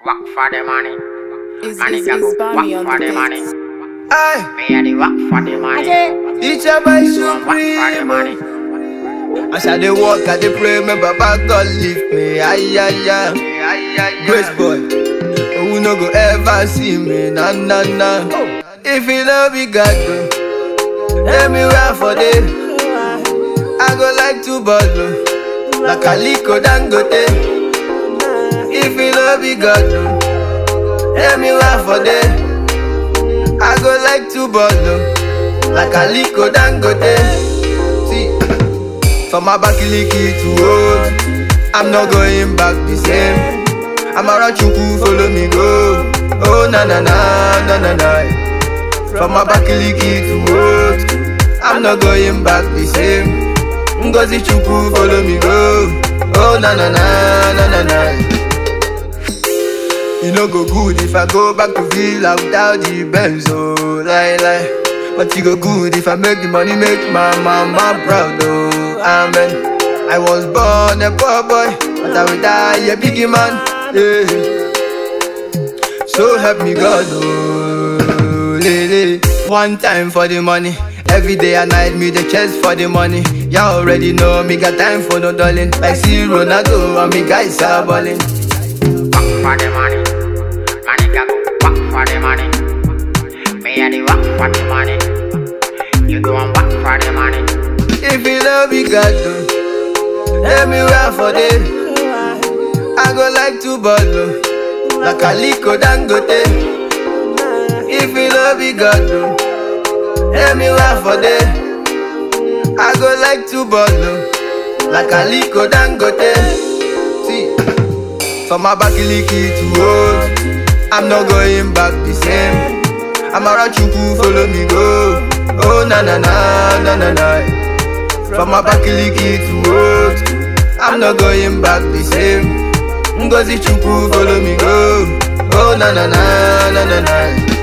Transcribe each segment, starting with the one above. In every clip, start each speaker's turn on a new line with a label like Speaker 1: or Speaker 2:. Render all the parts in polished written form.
Speaker 1: Work for the money. Money
Speaker 2: Is
Speaker 1: can go
Speaker 2: Bami
Speaker 1: work
Speaker 2: on
Speaker 1: for
Speaker 2: the
Speaker 1: the money.
Speaker 2: beat?
Speaker 3: Aye,
Speaker 1: Me and the work for the money.
Speaker 3: each of my
Speaker 1: Work for the
Speaker 3: supreme.
Speaker 1: money.
Speaker 3: As I dey walk, I dey pray, my Baba God lift me. Aye, aye, aye. Grace boy, who no go ever see me? Nah, nah, nah. If you no be God, let me where for day. I go like to bottle, like Aliko Dangote. If you no be God, let me where for day. I go like to bottle, like Aliko Dangote. See, from my back to road, I'm not going back the same. I'm a Rachuku, follow me go. Oh na na na na na na. From my back to road, I'm not going back the same. Ngozi Chuku, follow me go. Oh na na na na na na. You no go good if I go back to Villa without the Benz, oh, lie. But you go good if I make the money, make my mama proud, oh, amen. I was born a poor boy, but I will die a biggie man, yeah. So help me God, oh, lady. One time for the money, every day and night me the chest for the money. Y'all already know me got time for no darling. Like see Ronaldo and me guys are balling.
Speaker 1: Work for the money. Money can go work for the money. Me and the work for the money. You go and work for the money.
Speaker 3: If you love me, God, let me wear for day. I go like to bottle, like Aliko Dangote. If you love me, God, let me wear for day. I go like to bottle, like Aliko Dangote. See, from my back to road, I'm not going back the same. I'm a Rachuku, follow me go. Oh na na na na na na. From my back to road, I'm not going back the same. Ngozi Chuku, follow me go. Oh na na na na na na.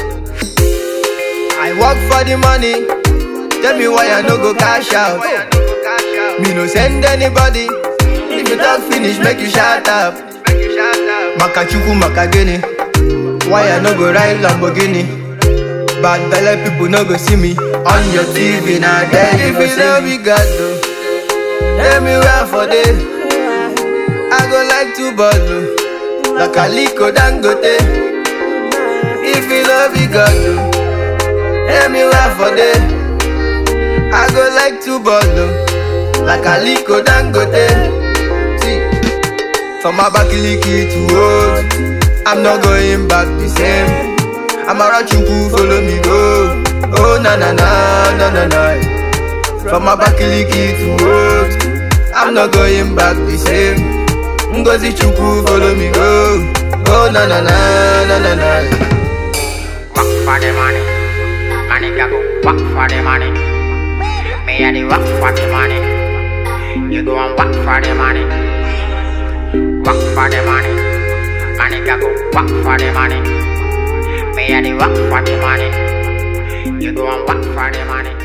Speaker 3: I work for the money. Tell me why I no go cash out. Me no send anybody. If you talk finish, make you shut up. Makachuku Makageni. Why I no go ride Lamborghini? Bad belle people no go see me on your TV now. Then if you love me, God, let me wear for day. I go like to bottle, like Aliko Dangote. If you love me, God, let me wear for day. I go like to bottle, like Aliko Dangote. See, from my back to road, I'm not going back the same. I'm a Rachuku, follow me go. Oh na na na na na na. From my back to road, I'm not going back the same. Ngozi Chuku, follow me go. Oh na na na na na na.
Speaker 1: Work for the money. Money can go work for the money. Me and the work for the money. You go and work for the money. Work for the money. Money can go work for the money. Me and the work for the money. You go and work for the money.